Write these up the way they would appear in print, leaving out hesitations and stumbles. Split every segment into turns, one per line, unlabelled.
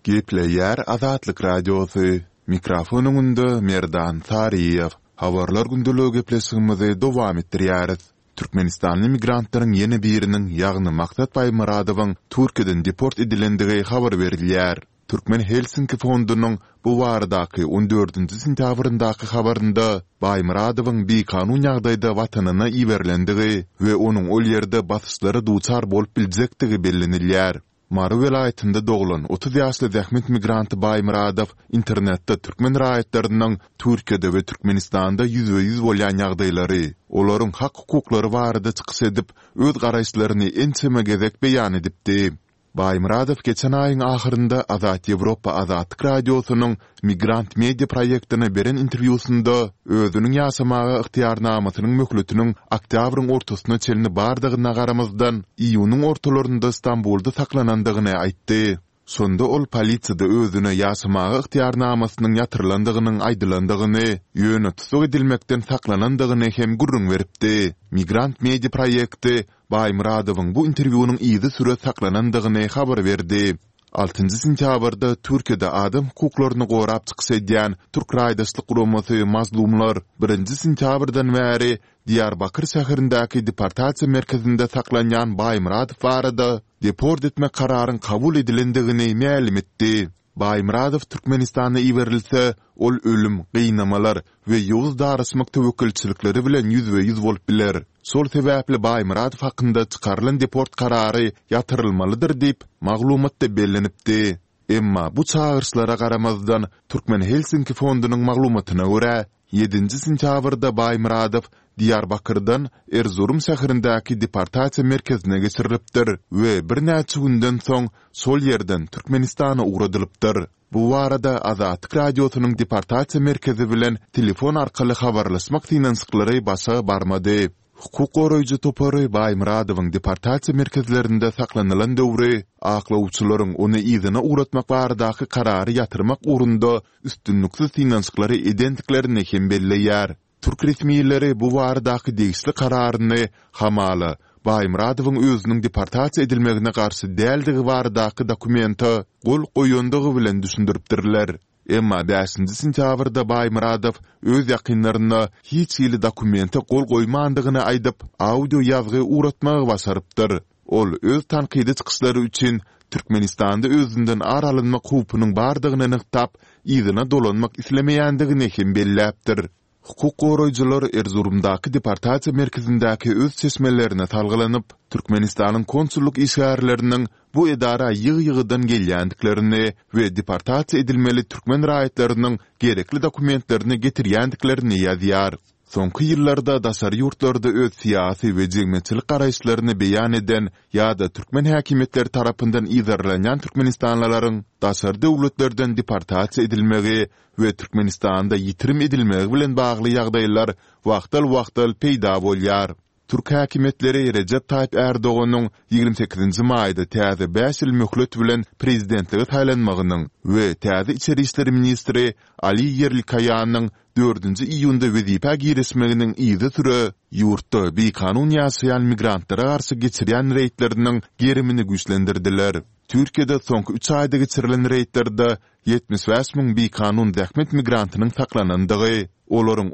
Gepleyer Azatlyk Radiosu. Mikrofonunda Merdan Sariyev. Habarlar gündülüğü gepleşigimizi dowam etdirýäris. Türkmenistanly migrantlaryň ýene biriniň ýagny Maksat Baymuradowyň Türkiýeden deport edilendigi habar berilýär. Türkmen Helsinki fondunyň bu baradaky 14-nji sentýabryndaky habarynda Baymuradowyň bir kanun ýagdaýda watanyna iberlendigi we onuň ol ýerde basyşlary duçar bolup biljekdigi bellenilýär. Maru welaýatynda doglan 30 ýaşly zähmet migranty Baymuradow internetde türkmen raýatlarynyň Türkiýede we Türkmenistanda %100 bolýan ýagdaýlary, olaryň hak hukuklary barada çykyş edip, öz garaýşlaryny ençeme gezek beýan edipdi. Baymuradow geçen aýyň ahyrynda Azat Ýewropa Azatlyk Radiosynyň migrant media proýektyna beren interwýusynda özüniň ýaşamaga ygtyýarnamasynyň möhletiniň oktýabryň ortasyna çelini bardygyna garamazdan iýunyň ortalarynda Istanbulda saklanandygyny aýtdy. Sonda ol polisiýada özüne ýaşamaga ygtyýarnamasynyň ýatyrlandygynyň aýdylandygyny, ýöne tutuk edilmekden saklanandygyny hem gurrun beripdi. Migrant media proýekti Baymuradowyň bu interwýunyň ýyzy süre saklanandygyny habar berdi. 6-njy sentýabrda Türkiýede adam hukuklaryny gorap çykyş edýän Türk raýdaşlyk guramasy mazlumlar 1-nji sentýabrdan bäri Diyarbakır şäherindäki deportasiýa merkezinde saklanýan Baymuradow barada deport etme kararyň kabul edilendigini ma'lum etdi. Baymuradow Türkmenistana iberilse, ol ölüm, gynamalar we ýowuz darysmak tewekkelçilikleri bilen %100 bolup biler. Sol sebäpli Baymuradow hakynda çykarylan deport karary ýatyrylmalydyr diýip maglumatda bellenipdi. Emma bu çağırışlara garamazdan Türkmen Helsinki fondunyň maglumatyna görä 7-nji sentýabrda Baymuradow Diyarbakyrdan Erzurum şäherindäki deportasiýa merkezine geçirilipdir we bir näçe günden soň sol ýerden Türkmenistana ugradylypdyr. Bu barada Azatlyk Radiosynyň deportasiýa merkezi bilen telefon arkaly habarlaşmak synançyklary başa barmady. Hukuk goraýjy topary Baymuradowyň deportasiýa merkezlerinde saklanylan döwri, aklawçylaryň ony ýzyna uğratmak baradaky karary ýatyrmak urunda üstünlükli synançyklary edendiklerini hem belleýär. Türk resmiýetleri bu baradaky degişli kararyny hamaly Baymuradowyň özüniň deportasiýa edilmegine garşy däldigi baradaky dokumenta gol goýandygy bilen düşündiripdirler. Emma 5-nji sentýabrda Baymuradow öz ýakynlaryna hiç ýyly dokumenta gol goýmandygyny aýdyp, audio ýazgy uğratmagy başarypdyr. Ol öz tanqidi çykyşlary üçin Türkmenistanda özünden aralynmak hukukynyň bardygyny nyktap, ýyzyna dolanmak islemeýändigini hem belläpdir. Hukuk goraýjylar Erzurumdaky deportasiýa merkezindäki öz çeşmelerine talgylanyp, Türkmenistanyň konsulluk işgärleriniň bu edara ýygy-ýygydan gelýändiklerini we deportasiýa edilmeli türkmen raýatlarynyň gerekli dokumentlerini getirýändiklerini ýazýar. Soňky ýyllarda daşary ýurtlarda öz siýasy we jemgyýetçilik garaýşlaryny beýan eden ýa-da türkmen häkimetleri tarapyndan ýazarlanýan türkmenistanlylaryň daşary döwletlerden deportasiýa edilmegi we Türkmenistanda ýitirim edilmegi bilen bagly ýagdaýlar wagtal peýda bolýar. Türk häkimetleri Recep Tayyip Erdoğan'ın 28-nji maýda täze 5 ýyl möhlet bilen prezidentligi taýlanmagynyň we täze içeri işleri ministri Ali Yerlikayanyň 4-nji iýunda wezipa giresmeginiň ýyzy süre ýurtda bir kanun ýaşaýan migrantlara garşy geçirýän reýtleriniň gerimini güýçlendirdiler. Türkiýede soňky 3 aýda geçirilen reýtlerde 75.000 bir kanun zähmet migrantynyň saklanandygy, olaryň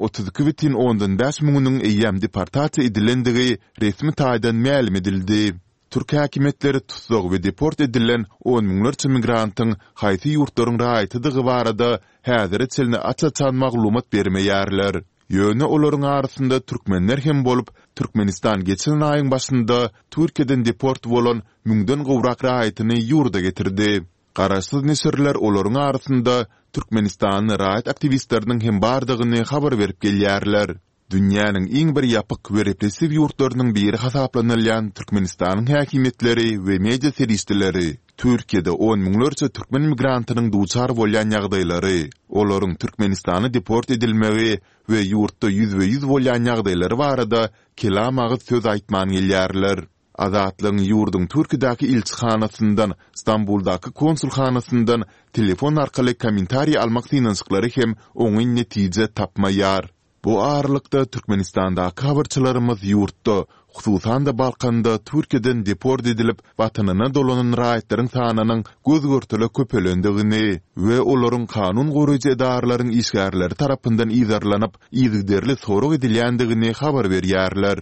32,5 eýýäm deportasiýa edilendigi resmi taýdan ma'lum edildi. Türk häkimetleri tutsag we deport edilen 10 miňlerçe migrantyň haýsy ýurtlaryň raýatydygy barada häzir çelini açaçan maglumat bermeýärler. Ýöne olaryň arasynda türkmenler hem bolup, Türkmenistan geçen aýyň başynda Türkiýeden deport bolan 1000den gowrak raýatyny ýurda getirdi. Garaşsyz neşirler olaryň arasynda Türkmenistan raýat aktivistleriniň hem bardygyny habar berip gelýärler. Dünýäniň iň bir ýapyk we repressiw ýurtlarynyň biri hasaplanylýan Türkmenistanyň häkimetleri we media serişdileri Türkiýede 10 miňlerçe türkmen migrantynyň duçar bolýan ýagdaýlary, olaryň Türkmenistana deport edilmegi we ýurtda %100 bolýan ýagdaýlary barada kelamagy söz aýtman gelýärler. Azatlyň ýurduň Türkiýedäki elçixanasyndan, Istanbuldaky konsulxanasyndan telefon arkaly kommentariýa almak synançyklary hem oňy netije tapmaýar. Bu ağırlıkta Türkmenistandaki habarçılarımız yurtda, hususan da Balkanda Türkiye'den deport edilip vatanına dolanan raýatlaryň sanynyň gözgörtüle köpelendigini we olaryň kanun goraýjy edarlaryň işgärleri tarapyndan izarlanyp, ýygyderli sorag edilýändigini habar berýärler.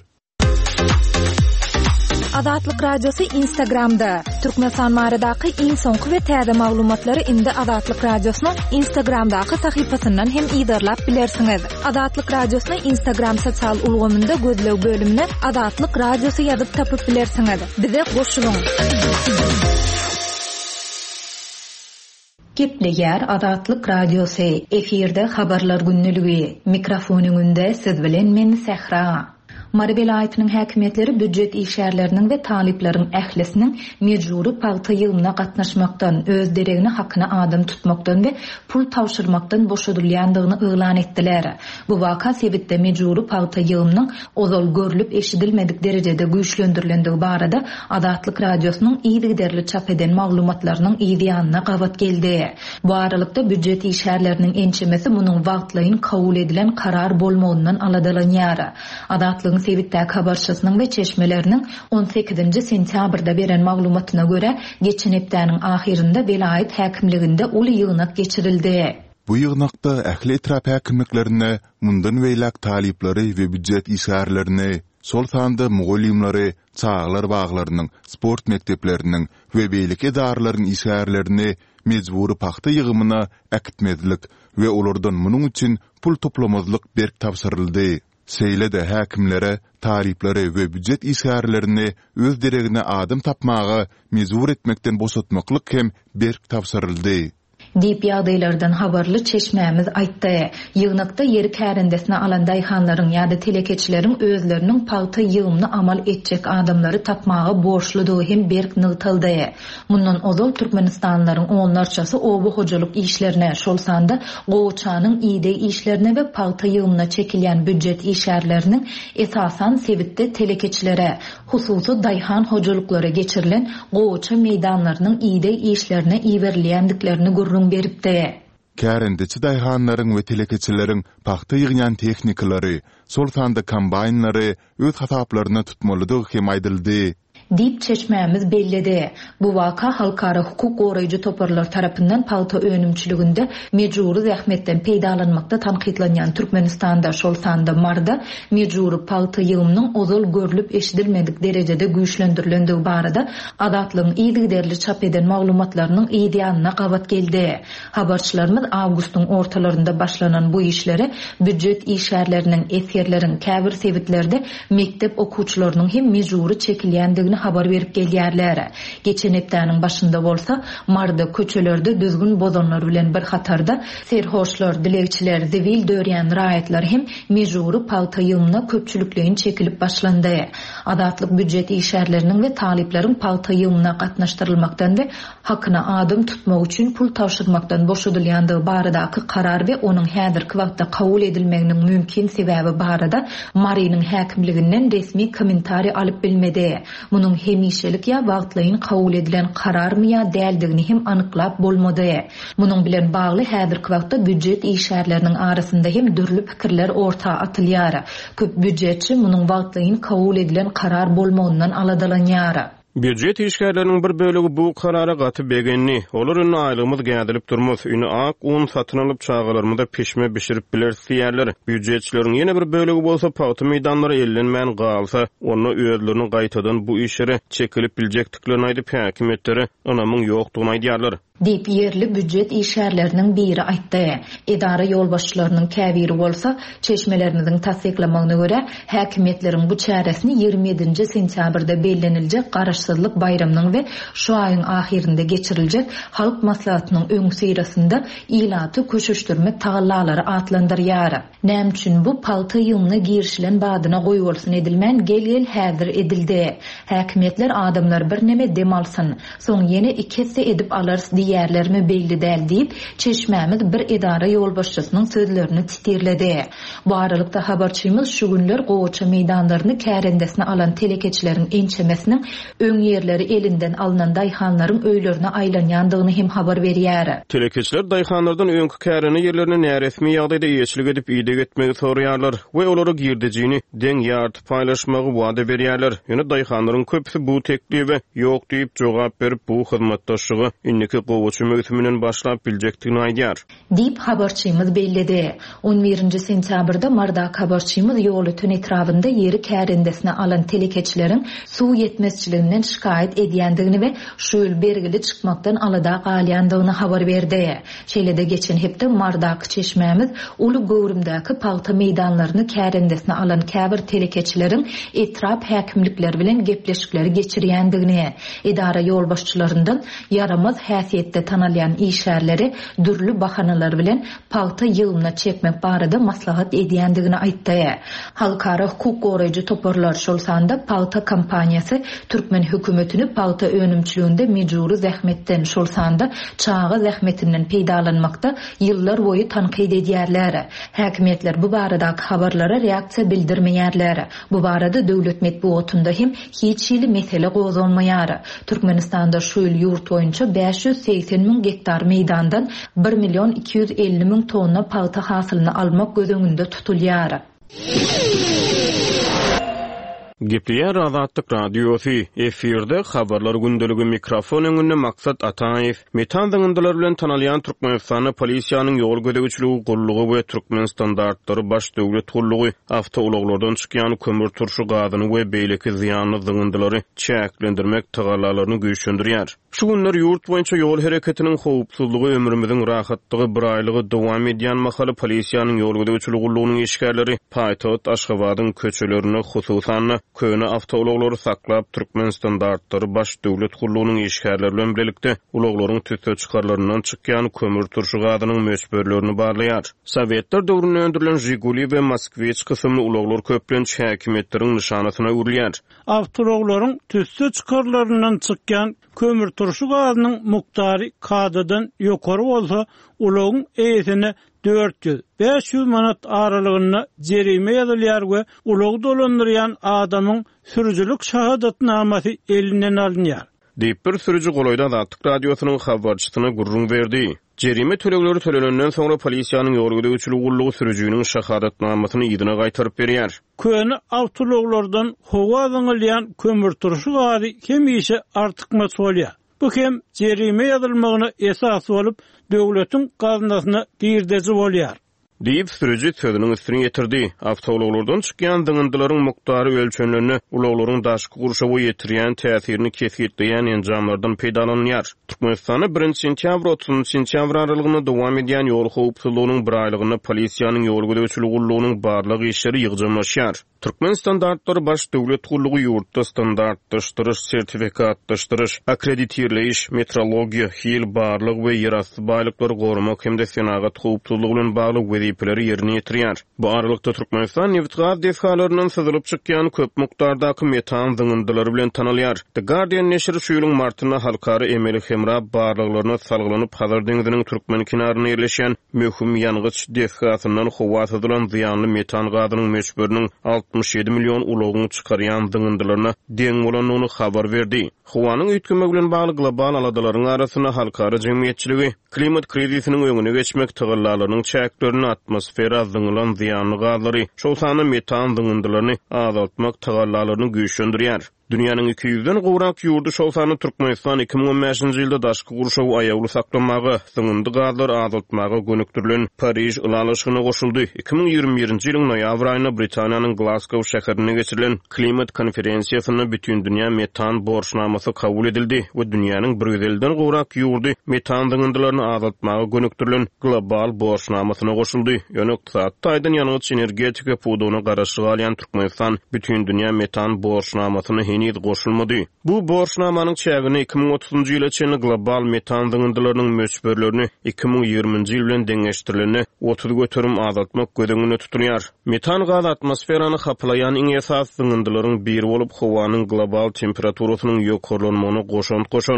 Azatlyk radiosu Instagramda. Türkmenistan maradaky iň soňky we täze maglumatlary indi Azatlyk radiosynyň Instagramdaky sahypasyndan hem ýydarlap bilersiňiz. Azatlyk radiosynyň Instagram sosial ulgamynda gözlew bölümine Azatlyk radiosu ýazyp tapyp bilersiňiz. Bize goşulyň. Gepleýär Azatlyk radiosu. Efirde habarlar günnüligi. Mikrofonyňda siz bilen men Sehra. Mary vilayatynyň häkimetleri büdjet işgärleriniň we talyplaryň ählisiniň mejburi paýta ýygyna gatnaşmakdan, öz deregini hakyna adam tutmakdan we pul tawşyrmakdan boşadylýandygyny eýlan etdiler. Bu waka sebitde mejburi paýta ýygynyň ozal görülip eşidilmedik derejede güýçlendirilendigi barada Azatlyk radiosynyň ýygyderli çap eden maglumatlarynyň ýygyanyna gawat geldi. Bu aralykda büdjet işgärleriniň ençemesi munyň wagtlaryň kabul edilen karar bolmagyndan aladalanýar. Azatlyk Sebitdäki habarçysynyň we çeşmeleriniň 18-nji sentýabrda beren maglumatyna görä, geçen hepdäniň ahirinde vilayet häkimliginde uly ýygnak geçirildi.
Bu ýygnakda ähli etrap häkimliklerine, mundan weýlak talyplary we büdjet işgärlerini, sol sanda mugallimlary, çağlar baglarynyň, sport mekdepleriniň we beýlik edarlarynyň işgärlerini mejburi paýta ýygymyna äkitmezlik we olardan munyň üçin pul toplamazlyk berk tapşyryldy. Seýlede häkimlere, talyplary we büdjet işgärlerini öz deregine adam tapmagy mejbur etmekden boşatmaklyk hem berk tapşyryldy.
Dip ýagdaýlardan habarly çeşmämiz aýtdy. Ýygnakda ýeri kärendesine alan daýhanlaryň ýa-da telekeçileriň özleriniň paýta ýygymyny amal etjek adamlary tapmagy borçludygy hem berk nygtyldy. Mundan ozal Türkmenistanlaryň onlarçasy obu hojalyk işlerine, şol sanda gowçanyň ýygy işlerine we paýta ýygymyna çekilýän büdjet işgärleriniň esasan sebitde telekeçilere, hususy daýhan hojalyklara geçirilen gowça meýdanlarynyň ýygy işlerine iýerilýändiklerini beripdi.
Kärendeçi daýhanlaryň we telekeçileriň paýta ýygnan tehnikalary, sol sanda kombaynlary öz hasaplaryna tutmalydygy hem aýdyldy.
Dip çeşmämiz bellidi. Bu waka halkara hukuk goraýjy toparlar tarapyndan paýta önümçiliginde mejburi zähmetden peýdalanmakda tanqidlanýan Türkmenistanda şol sanda marda mejburi paýta ýygymynyň ozal görülip eşidilmedik derejede güýçlendirilendigi barada Azatlygyň ýygyderli çap eden maglumatlarynyň ýygyanyna gawat geldi. Habarçylarymyz awgustyň ortalarynda başlanan bu işleri büdjet işgärleriniň efirleriň käbir sebitlerde mektep okuwçylarynyň hem mejburi çekilýändigini habar berip gelýärler. Geçen hepdäniň başynda bolsa, marda köçelerde düzgün bozanlar bilen bir hatarda serhoşlar, dilegçiler, zivil dörýän raýatlar hem mejburi paýta ýygymyna köpçüliklerin çekilip başlandy. Azatlyk büdjet işgärleriniň we talyplaryň paýta ýygymyna gatnaşdyrylmakdan we hakyna adam tutmak üçin pul tawşyrmakdan boşadylýandygy baradaky karar we onuň häzirki wagtda kabul edilmeginiň mümkin sebäbi barada Marynyň häkimliginden resmi kommentari alyp bilmedi. Munun hemişelik ya wagtlaryň kabul edilen kararmy ya däldigini hem anyklap bolmady. Munun bilen bagly häzirki wagtda büdjet işgärleriniň arasynda hem dürli pikirler orta atylýar. Köp büdjetçi munun wagtlaryň kabul edilen karar bolmagyndan aladalanýar.
Büdjet işgärleriniň bir bölegi bu karara gaty begenni. Olar ünni aýlygymyz gädilip durmaz. Üni ak, un satyn alyp çağalarymyzda peşme bişirip bilersiýärler. Büdjetçileriň ýene bir bölegi bolsa paýta meýdanlara ellenmän galsa, onu özlerini gaýtadan bu işleri çekilip biljekdiklerini aýdyp häkimetleri onamyň ýokdugyny aýdýarlar.
Dip yerli büdjet işgärleriniň biri aýtdy. Edara ýolbaşçylarynyň käbiri bolsa, çeşmeleriniň tasdiklamagyna görä, häkimetleriň bu çäresini 27-nji sentýabrda belleniljek garaşsyzlyk bayramynyň we şu aýyň ahirinde geçiriljek halk maslahatynyň öňü seýrasynda ilaty köşüşdirmek tagallalary atlandyrýar. Näme üçin bu paýta ýygymyna girişilen badyna goýulsyn edilmän gel häzir edildi. Häkimetler adamlar bir neme dem alsyn, soň ýene ikisi edip alars diýerlermi belli däl diýip Çeşmämiz bir edara ýolbaşçysynyň sözlerini titirledi. Bu aralykda habarçymyz şu günler Gowaça meýdanlaryny kärendesine alan telekeçileriň ençemesiniň öň ýerleri elinden alınan daýhanlaryň öýlerine aýlanýandygyny hem habar berýär.
Telekeçiler daýhanlardan öňkü käreni ýerlerine näresmi ýagdaýda ýeçilik edip ýygy etmegi soraýarlar we olary girdijini deň ýarty paýlaşmagy wada berýärler. Ýöne daýhanlaryň köpüsi bu teklibi ýok diýip jogap berip bu hyzmatdaşlygy inniki Gowaça möhümünden başlap biljekdigini aýdýar.
Diýip habarçymyz bellidi. 11-nji sentýabrda Mardak habarçymyz ýoly etrafynda ýeri kärendesine alan telekeçileriň suw ýetmezçiliginden şikayet edýändigini we şöýl bergili çykmakdan alada galýandygyny habar berdi. Şeýlede geçen hepde Mardak Çeşmämiz uly göwrümdäki paýta meýdanlaryny kärendesine alan käbir telekeçileriň etrap häkimlikleri bilen gepleşikleri geçirýändigini, edara ýolbaşçylaryndan yaramaz häsiýetde tanalýan işärleri dürli bahanalar bilen paýta ýylyna çekmek barada maslahat edýändigini aýtdy. Halkara hukuk goraýjy toparlar şolsanda paýta kampaniýasy Türkmen hökümetini paýta önümçilигинде mejburi zähmetden şolsanda çağa zähmetinden peýdalanmakda ýyllar boýu tanqid edýärler. Häkimetler bu baradaky habarlara reaksiýa bildirmeýärler. Bu barada döwlet medeniýetinde hem hiç ýyly mesele gozulmaýar. Türkmenistanda şu ýyl ýurt boýunça 580 000 hektar meýdandan 1.250 000 tonna paýta hasylyny almak gözüňünde tutulýar.
Gepleýär Azatlyk radiosu efirde habarlar gündeligi mikrofon öňünde Maksat Ataýew metan zyňyndalar bilen tanalýan Türkmenistany polisiýanyň ýol gödegçiligi gullugy we Türkmen standartlary baş döwlet gullugy awtouloglardan çykýan kömür turşu gazyny we beýleki ziýanly zyňyndalary çäklendirmek tagallalaryny güýçlendirýär. Şu günler ýurt boýunça ýol hereketiniň howpsuzlygy ömrümiziň rahatlygy bir aýlygy dowam edýän mahaly polisiýanyň ýol gödegçiligi gullugynyň işgärleri paýtagat Aşgabatyň köçelerini hususan köne awtoulaglary saklap Türkmen standartlary baş döwlet gullugynyň işgärleri bilen birlikde ulaglaryň tütü çykarlaryndan çykýan kömür turşu gazynyň möçberlerini barlaýar. Sowetler döwründe öndürilen Jiguli we Moskvich kysymly ulaglar köplenç häkimetleriň nişanasyna urilýär.
Awtoulagyň tütü çykarlaryndan çykýan kömür turşu gazynyň muktary kadadan ýokary bolsa, ulagyň eýesine 400-500 manat aralygyna jerime ýazylýar we ulagy dolandyrýan adamyň sürüjülük şahadatnamasy elinden alınýar.
Diýip bir sürüji golaýda Azatlyk radiosynyň habarçysyna gurrun berdi. Jerime tölegleri tölenenden soňra polisiýanyň ýol gödegçiligi gullugy sürüjüniň şahadatnamasyny ýygyna gaýtaryp berýär.
Köne awtouloglardan howa zyňylýan kömür turşu gazy hemişe artykmas bolýar. Bu hem jerime ýazylmagyna esas bolup döwletiň gazynasyna girdiji bolýar.
Diýip sürüji sözüniň üstüne ýetirdi. Awtouloglardan çykýan zyňyndalyň muktary ölçenlerini ulaglaryň daşky gurşawy ýetirýän täsirini kesgitleýän enjamlardan peýdalanýar. Türkmenistany 1-nji sentyabr 30-njy sentyabr aralygyna dowam edýän ýol howpsuzlygynyň bir aýlygyny polisiýanyň ýol gödegçiligi gullugynyň barlyk işleri ýygjamlaşýar. Türkmen standartlary baş döwlet gullugy ýurtda standartlaşdyryş, sertifikatlaşdyryş, akkreditirleýiş, metrologiýa, hil barlyk we ýerasty baýlyklary gorumak hemde senagat howpsuzlygy bilen bagly wezipeleri ýerine ýetirýär. Bu aralykda Türkmenistan Neftgaz dehgalaryndan syzylyp çykýan köp mukdardaky metan zyňyndalary bilen tanalýar. The Guardian neşri şu ýylyň martyna halkary emeli hemra barlyklaryna salgylanyp Hazar deňiziniň türkmen kinaryna ýerleşen möhüm ýangyç dehgasyndan howa sazylan ziýanly metan gazynyň möçberiniň 67 milyon ulagyny çykarýan zyňyndalaryna deň bolanyny habar berdi. Howanyň üýtgeme bilen bagly global aladalaryň arasyna halkary jemgyýetçiligi klimat krizisiniň öňüne geçmek tagallalarynyň çäklerini atmosfera zyňylan ziýanly gazlary, şolsany metan zyňyndalaryny azaltmak tagallalaryny güýçlendirýär. Dünýäniň 200-den gowrak ýurdu şolsany Türkmenistan 2015-nji ýylda daşky gurşawy aýagly saklamagy, zyňyndy gazlar azaltmagy gönükdirilen Parиж ulalaşygyna goşuldy. 2021-nji ýylyň noýabr aýyna Britaniýanyň Glasgow şäherine geçirilen klimat konferensiýasyna bütün dünýä metan borçnamasy kabul edildi we dünýäniň 150-den gowrak ýurdu metan zyňyndalaryny azaltmagy gönükdirilen global borçnamasyna goşuldy. Ýöne ykdysatda aýdan ýanygyç energetika pudugyny garaşyga alýan Türkmenistan bütün dünýä metan borçnamasyny goşulmady. Bu borçnamanyň çägini 2030-njy ýyla çenli global metan zyňyndalarynyň möçberlerini 2020-njy ýyl bilen deňeşdirileni 30 götürüm azaltmak gödeňine tutulýar. Metan gaz atmosferany haplayan iň esas zyňyndalaryň biri bolup howanyň global temperaturasynyň ýokarlanmagyna goşan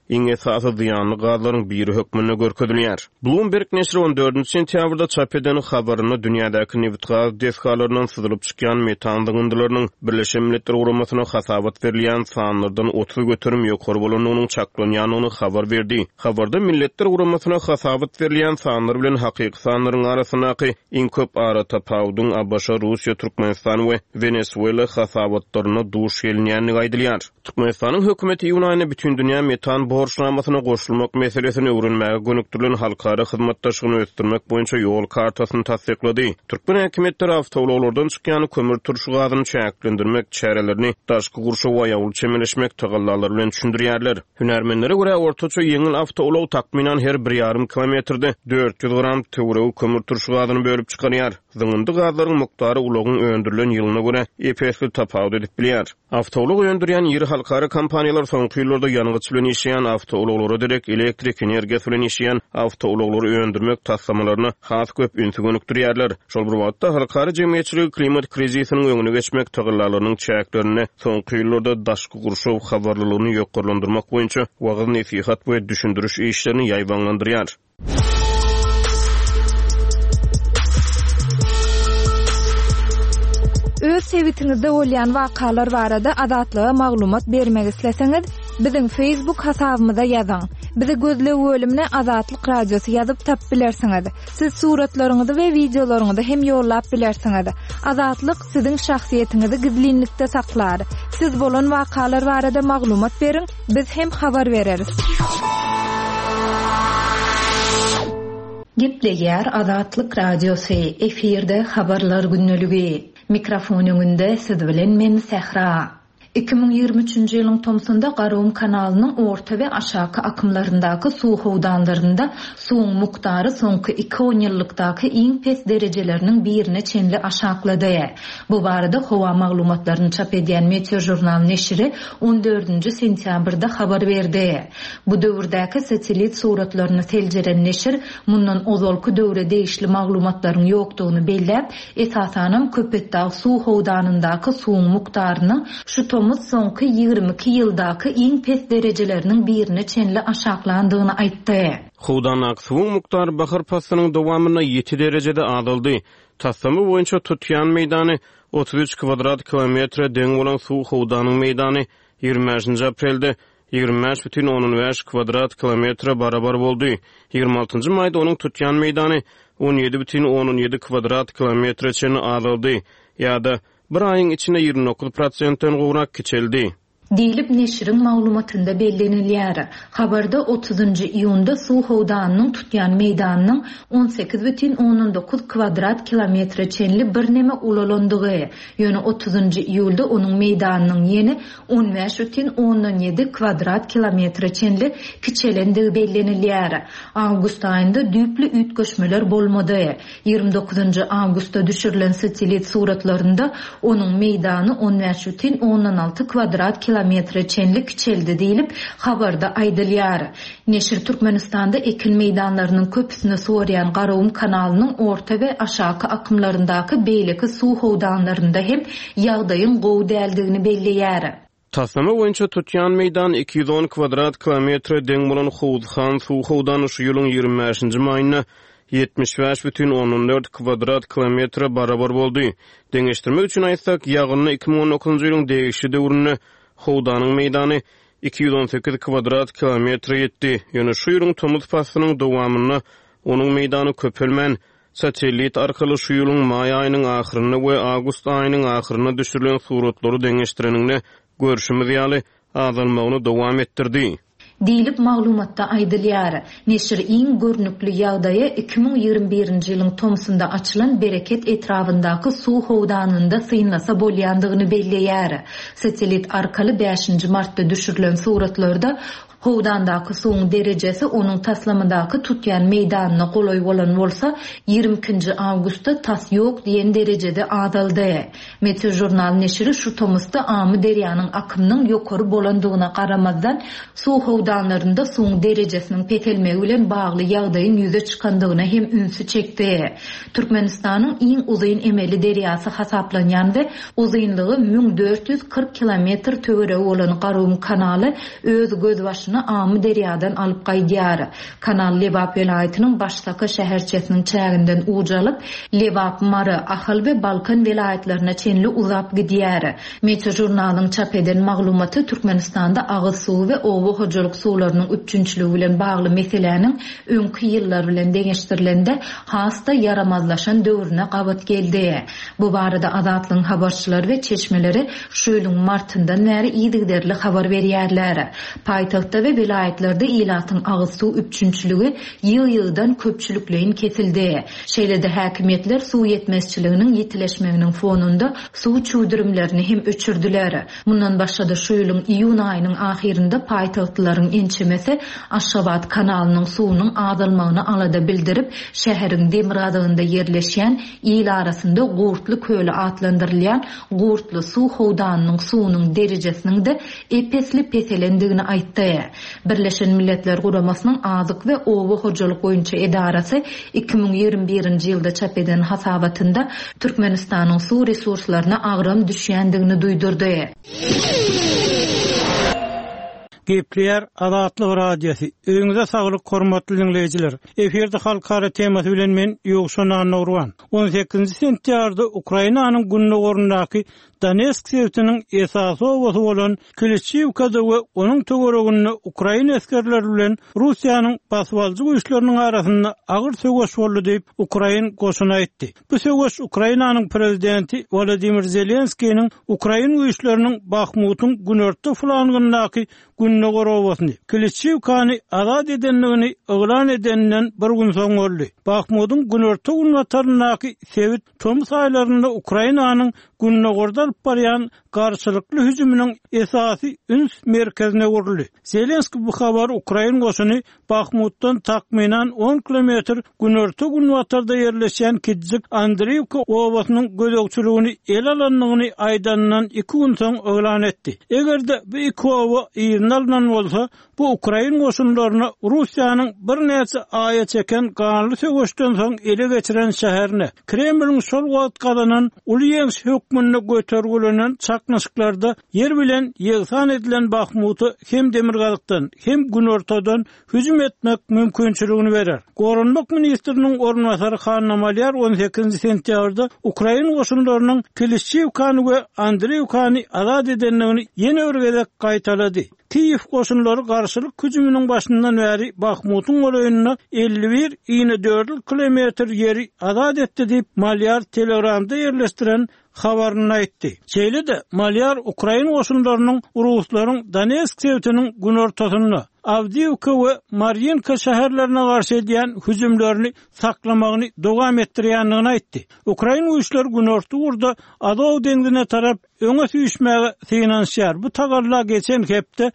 iň esasy ziyanly gazlaryň biri hökmüne görkezilýär. Bloomberg neşri 14 sentýabrda çap eden habaryny dünýädäki neft gaz deskalarynyň syzylyp çykýan metan dıgyndylarynyň Birleşen Milletler Guramasyna hasabat berilýän sanlardan 30 götürüm ýokary bolanynyň çaklanýanyny habar berdi. Habarda Milletler Guramasyna hasabat berilýän sanlar bilen hakyky sanlaryň arasyndaky iň köp ara tapawdyň Abaşa, Russiýa, Türkmenistan we Venezuela hasabatlaryna duş gelýänligi aýdylýar. Türkmenistanyň hökümeti iýun aýyna bütün dünýä metan borçlamasyna goşulmak meselesini öwrenmäge gönükdirilen halkara hyzmatdaşlygyny ösdürmek boýunça ýol kartasyny tasdiklady. Türkmen häkimetleri awtowloglardan çykýan kömür turşu gazyny çäklendirmek çärelerini daşky gurşaw we ýaly çemeleşmek tagallalary bilen düşündirýärler. Hünärmenlere görä ortaça ýeňil awtowlog takminan her 1,5 kilometrde 400 gram töwregi kömür turşu gazyny bölüp çykarýar. Zıngındy gazlaryň muktary ulogyň öndürilen ýylyna görä epesli tapawut edip bilýär. Awtowlog öndürýän ýeri halkara kompaniýalar soňky ýyllarda ýanygyç bilen işleýän awtowloglary derek elektrik energiýasy bilen işleýän awtowloglary öndürmek taslamalaryny has köp ünsü gönükdirýärler. Şol bir wagtda halkara jemgyýetçiligi klimat krizisiniň öňüne geçmek tagallarlarynyň çäklerini soňky ýyllarda daşky gurşaw habarlylygyny ýokarlandyrmak boýunça wagaz nesihat we düşündiriş işlerini ýaýbanlandyrýar.
Öz sebitiňizde bolýan wakalar barada adatlyga maglumat bermek isleseňiz, biziň Facebook hasabymyza ýazyň. Bizi gözle bölümine Azatlyk Radiosu ýazyp tap bilersiňiz. Siz suratlaryňyzy we videolaryňyzy hem ýollap bilersiňiz. Azatlyk siziň şahsiýetiniňizi gizlinlikde saklar. Siz bolan wakalar barada maglumat beriň, biz hem habar bereriz. Gepleýär Azatlyk Radiosu efirde habarlar günneligi. Mikrofon öňünde siz bilen men Sehra. 2023-nji ýylyň Tomsunda Garawum kanalynyň orta we aşaky akymlaryndaky suw howdanlarynda suwuň muktary soňky 2 ýyllykdaky iň pes derejeleriniň birine çenli aşaklady. Bu barada howa maglumatlaryny çap edýän Meteor jurnal neşri 14 sentýabrda habar berdi. Bu döwürdäki satelit suratlaryny teljeren neşir mundan ozalky döwre değişli maglumatlaryň ýokdugyny belläp, esasanam Köpetdağ suw howdanyndaky suwuň muktaryny şu Tomuz soňky 22 ýyldaky iň pes derejeleriniň birine çenli aşaklandygyny aýtdy.
Howdanak suwuň muktary bahar pasynyň dowamyna 7 derejede azaldy. Tassamy boýunça tutýan meýdany 33 kvadrat kilometre deň bolan suw howdanyň meýdany 20 aprelde 25,5 kvadrat kilometre barabar boldy. 26 maýda onuň tutýan meýdany 17,17 kvadrat kilometre çenli azaldy. Ýa-da bir aýyň içinde 29%-den gowrak kiçeldi.
Diýilip neşriň maglumatynda bellenilýär. Habarda 30-njy iýunda suw howdanynyň tutýan meýdanynyň 18,9 kvadrat kilometre çenli bir neme ulalandygy, ýöne 30-njy iýulda onuň meýdanynyň ýeni 15,17 kvadrat kilometre çenli kiçelendigi bellenilýär. Awgust aýynda düýpli ütgeşmeler bolmady. 29-njy awgustda düşürilen satelit suratlarynda onuň meýdany 15,16 kvadrat kilometre çenli kiçeldi diýilip habarda aýdylýar. Neşir Türkmenistanda ekin meýdanlarynyň köpüsini suwarýan Garawum kanalynyň orta we aşaky akymlaryndaky beýleki suw howdanlarynda hem ýagdaýyň gowy däldigini belleýär.
Taslama boýunça tutýan meýdan 210 kvadrat kilometre deň bolan Howdhan suw howdany şu ýylyň 25-nji maýyna 75,14 kvadrat kilometre barabar boldy. Deňeşdirmek üçin aýtsak, ýagyny 2019-njy ýylyň degişli döwrüne howdanyň meýdany 218 kvadrat kilometre ýetdi. Ýöne şu ýylyň Tomuz pasynyň dowamyna onuň meýdany köpelmän satelit arkaly şu ýylyň maý aýynyň ahyryna we awgust aýynyň ahyryna düşürilen suratlary deňeşdirenine görüşimiz ýaly azalmagyny dowam etdirdi.
Diýilip maglumatda aýdylýar. Neşir iň görnükli ýagdaýy 2021-nji ýylyň Tomsunda açylan bereket etrafyndaky suw howdanynda synlasa bolýandygyny belleýär. Satelit arkaly 5-nji martda düşürilen suratlarda howdandaky suwuň derejesi onuň taslamyndaky tutýan meýdanyna goloý bolan bolsa, 22-nji awgustda tas ýok diýen derejede azaldy. Meteor jurnal neşri şu Tomuzda amy derýanyň akymynyň ýokary bolandygyna garamazdan suw howdanlarynda suwuň derejesiniň petelmegi bilen bagly ýagdaýyň ýüze çykandygyna hem ünsü çekdi. Türkmenistanyň iň uzyn emeli derýasy hasaplanýan we uzynlygy 1440 kilometr töwereg bolan Garawum kanaly öz göz başyna başyny Amy derýadan alyp gaýdýar. Kanal Lebap welaýatynyň başdaky şäherçesiniň çäginden ujalyp, Lebap, Mary, Ahal we Balkan welaýatlaryna çenli uzap gidýär. Meçe jurnalyň çap eden maglumaty Türkmenistanda agyz suw we owa hojalyk suwlarynyň üçünçlügi bilen bagly meseleniň öňkü ýyllar bilen deňeşdirilende hasta yaramazlaşan döwrüne gabat geldi. Bu barada Azatlyň habarçylary we çeşmeleri şu ýylyň martyndan bäri ýygyderli habar berýärler. Paýtagtda we vilaýatlarda ilatyň agyz suw üçünçlügi ýyl-ýyldan köpçülükleýin kesildi. Şeýlede häkimetler suw ýetmezçiliginiň ýetileşmeginiň fonunda suw çuwdurumlaryny hem öçürdiler. Mundan başda şu ýylyň iýun aýynyň ahirinde paýtagtlaryň ençemesi Aşgabat kanalynyň suwunyň azalmagyny alada bildirip, şäheriň Demirgadygynda yerleşýän ýyl arasynda Gurtly köli atlandyrylýan Gurtly suw howdanynyň suwunyň derejesiniň de epesli peselendigini aýtdy. Birleşen Milletler Guramasynyň azyk we owa hojalyk boýunça edarasy 2021-nji ýylda çap eden hasabatynda Türkmenistanyň suw resurslaryna agram düşýändigini duýdurdy.
Gepler Azatlyk radiosu. Öňüňize saglyk hormatly dinleýijiler. Eferde halkara temasy bilen men Ýogşan Nurwan. 18-nji sentýarda Ukrainanyň günni gorundaky Donetsk şehriniň esasy owasy bolan Klitschivkada we onuň töwereginde Ukraina askerleri bilen Russiýanyň basbalçy güýçleriniň arasynda agyr söwüş boldy diýip Ukraina goşuny aýtdy. Bu söwüş Ukrainanyň prezidenti Volodymyr Zelenskiýiň Ukraina güýçleriniň Bakhmutyň günörtde flangyny günni gorawasyny Klitschivkany azad edenligini oglan edenden bir gün soň boldy. Bakhmutyň günörtde gunwatarynaky Sewit Toms aýlarynda Ukrainanyň günni gordalyp barýan garşylykly hüjüminiň esasy üns merkezine urildi. Zelenski bu habar Ukraina goşuny Bakhmutdan takminan 10 kilometr günörtde gunwatarda yerleşen Kidzik Andriivka owasynyň gödökçüligini el alanlygyny aýdandan 2 gün soň oglan etdi. Egerde bu iki owa ýyrynalan bolsa, bu Ukraina goşunlaryna Russiýanyň bir näçe aýa çeken ganly söwüşden soň ele geçiren şäherine Kremliň şol wagt gadanan uly hökmüne götergülenen çaknaşyklarda yer bilen ýegsan edilen Bakhmuty hem Demirgadykdan hem Günortadan hüjüm etmek mümkinçiligini berer. Gorunluk ministriniň ornwasary Hanna Malyar 18-nji sentýarda Ukraina goşunlarynyň Klitschivkany we Andriivkany azad edenligini ýene örgedek gaýtalady. Kiyev goşunlary garşylyk hüjüminiň başyndan bäri Bakhmutyň goraýynyna 51-4 kilometr ýeri azad etdi diýip Malyar Telegramda ýerleşdiren habaryny aýtdy. Şeýle-de Malyar Ukraina goşunlarynyň Ruslaryň Donetsk şehriniň günortasyna Avdiivka we Mar'yinka şäherlerine garşy edýän hüjümlerini saklamagyny dowam etdirýändigini aýtdy. Ukraina güýçleri günorta urda Adow dengine tarap öňe süýüşmäge synanýar. Bu tagarla geçen hepde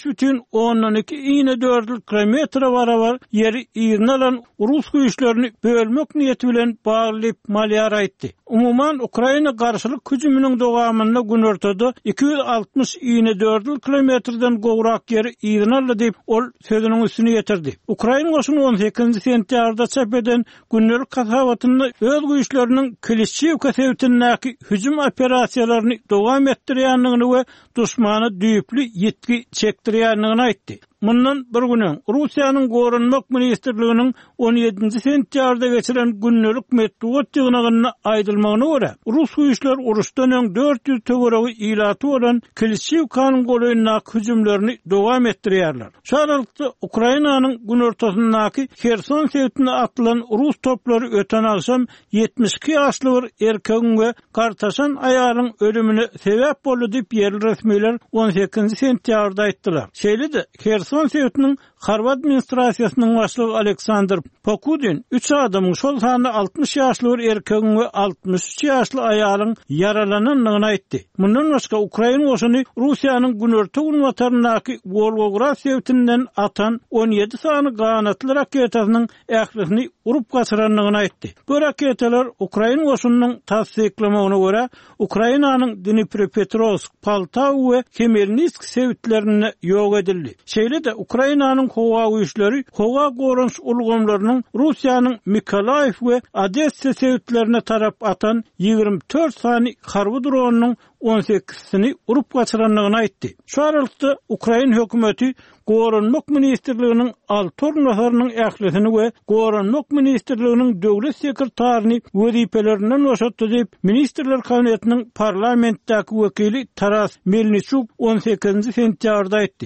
5,12 kilometre barabar ýeri ýyrynalan Rus güýçlerini bölmek niýeti bilen baglyp Malyar aýtdy. Umuman Ukraina garşylyk hüjüminiň dowamynda günortada 260,4 kilometrden gowrak ýeri ýyrynaldy diýip ol sözüniň üstüne ýetirdi. Ukraina goşuny 18-nji sentýarda çap eden günnelik hasabatynda öz güýçleriniň Klitschivka şehrindäki hüjüm operasiýalaryny dowam etdirýändigini we duşmany düýüpli ýetki çekdirýändigini aýtdy. Mundan bir günden Russiýanyň gorunmak ministrliginiň 17-nji sentýarda geçiren günnelik metbuat ýygnagyna aýdylmagyna görä, Rus güýçler uruşdan öň 400 töweregi ilaty bolan Klitschivkanyň goraýyna hüjümlerini dowam etdirýärler. Şu aralykda Ukrainanyň günortasyndaky Kherson şehrine atylan Rus toplary öten akşam 72 ýaşly bir erkegiň we gartaşan aýalyň ölümine sebäp boldy diýip ýerli resmiler 18-nji sentýarda aýtdylar. Şeýle-de Kherson şehriniň Harvard administrasiýasynyň başlygy Aleksandr Pokudin 3 adamyň şol sany 60 ýaşly bir erkegiň we 63 ýaşly aýalyň yaralananlygyny aýtdy. Mundan başga Ukraina goşuny Russiýanyň günorta gunwatarynaky Volgograd şehrinden atan 17 sany ganatly raketasynyň ählisini urup gaçyranlygyny aýtdy. Bu raketalar Ukraina goşunynyň tasdiklamagyna görä Ukrainanyň Dnipropetrovsk, Poltawa we Khmelnytsk şehirlerine ýok edildi. Şeýle Näme de Ukrainanyň howa güýçleri howa gorunç ulgamlarynyň Russiýanyň Mykolaýew we Odessa sewitlerine tarap atan 24 sany harby dronunyň 18-sini urup gaçyranlygyny aýtdy. Şu aralykda Ukraina hökümeti Gorunmak Ministrliginiň altornasarynyň ählisini we Gorunmak Ministrliginiň döwlet sekretaryny wezipelerinden boşatdy diýip Ministrler Kabinetiniň parlamentdäki wekili Taras Melnichuk 18 sentýabrda aýtdy.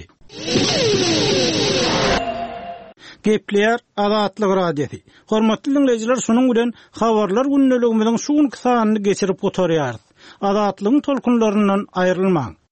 Gepler Azatlyk radiosi. Hormatly dinleyijiler, şonuň bilen habarlar günneligimiziň şu günkü sanyny geçirip oturýarys. Azatlygyň tolkunlaryndan aýrylmaň.